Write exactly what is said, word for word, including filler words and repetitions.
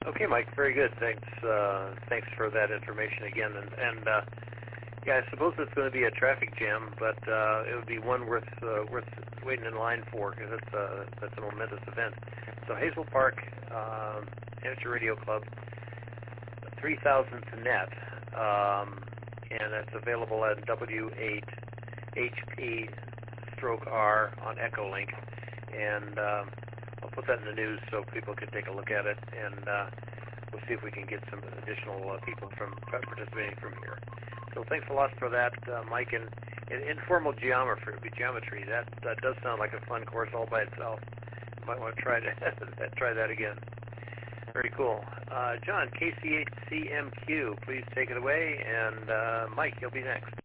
Okay, Mike. Very good. Thanks. Uh, thanks for that information again. And, and uh, yeah, I suppose it's going to be a traffic jam, but uh, it would be one worth uh, worth waiting in line for because it's a that's a momentous event. So Hazel Park uh, Amateur Radio Club, three thousandth net, um, and it's available at W eight H P stroke R on Echolink, and um, I'll put that in the news so people can take a look at it, and uh, we'll see if we can get some additional uh, people from participating from here. So thanks a lot for that, uh, Mike. And, and informal geometry, geometry that, that does sound like a fun course all by itself. You might want to try to try that again. Very cool. Uh, John, K C H C M Q, please take it away. And uh, Mike, you'll be next.